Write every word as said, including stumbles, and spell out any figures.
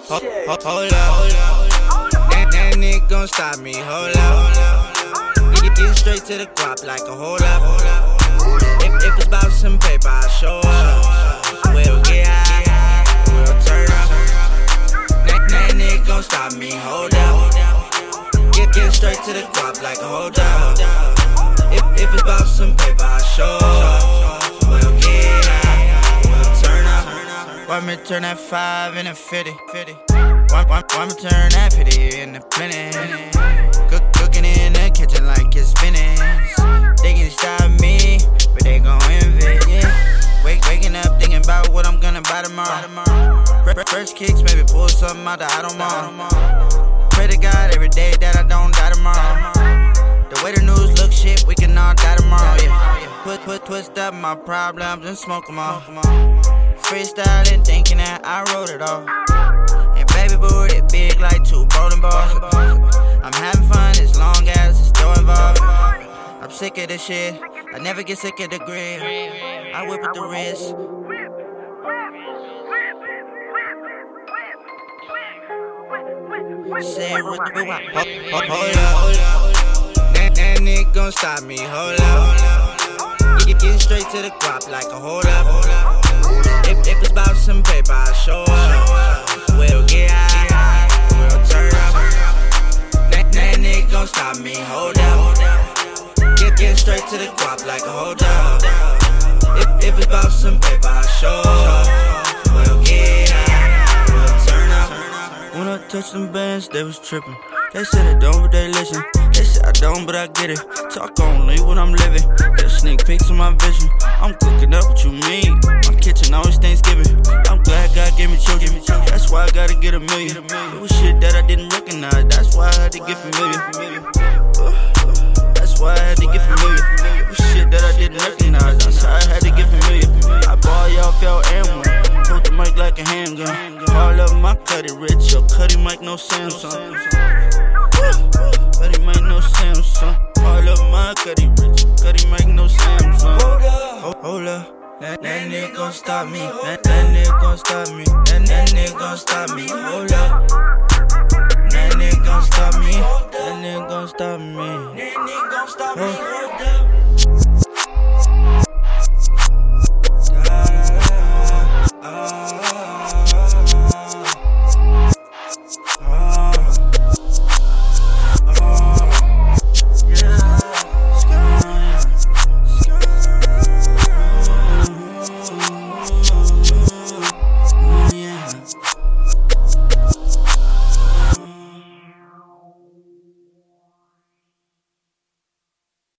Hold up, hold up. That, that nigga gon' stop me, hold up. Get, get straight to the guap like a hold up. If, if it's about some paper, I'll show up. We'll get high, we'll turn up. That, that nigga gon' stop me, hold up. Get, get straight to the guap like a hold up. If, if it's about some paper, I'll show up. We'll get high, we'll turn up. Why me turn that five into fifty? Why, why, why me turn that fifty into plenty? Cook, cooking in the kitchen like it's spinach. They can stop me, but they gon' envy, yeah. Wake, waking up thinking about what I'm gonna buy tomorrow. Fresh kicks, maybe pull something out the Audemars. Pray to God every day that I don't die tomorrow. The way the news look shit, we can all die tomorrow, yeah. Put, put, twist up my problems and smoke them all. Freestyling, thinking that I wrote it all. And baby boo, it big like two bowling balls. I'm having fun as long as it's still involved. I'm sick of this shit, I never get sick of the grid. I whip with the wrist. Say with the wop. Hold up. That, that nigga gon' stop me, hold up. Get, get straight to the guap like a hold up. If, if it's about some paper, I'll show up. We'll get high, we'll turn up. That, that nigga gon' stop me, hold up. Get, get straight to the guap like a hold up. If, if it's about some paper, I'll show up. We'll get high, we'll turn up. When I touched them bands, they was tripping. They said I don't, but they listen. They said I don't, but I get it. Talk only when I'm living. Get sneak peeks of my vision. I'm cooking up what you mean. My kitchen always Thanksgiving. I'm glad God gave me children. That's why I gotta get a million. It was shit that I didn't recognize. That's why I had to get familiar. That's why I had to get familiar. It was shit that I didn't recognize. That's why I had to get familiar. I ball y'all felt and one. Hold the mic like a handgun. All of my cutty rich. Your cutty mic no Samsung. Cutty mic no Samsung. All of my cutty rich. Cutty mic no Samsung. Hold up, hold up. That, that nigga gon' stop me. That, that nigga gon' stop me. That, that nigga gon' stop me. Hold up. That nigga gon' stop me. That nigga gon' stop me. That nigga gon' stop me. Hold up.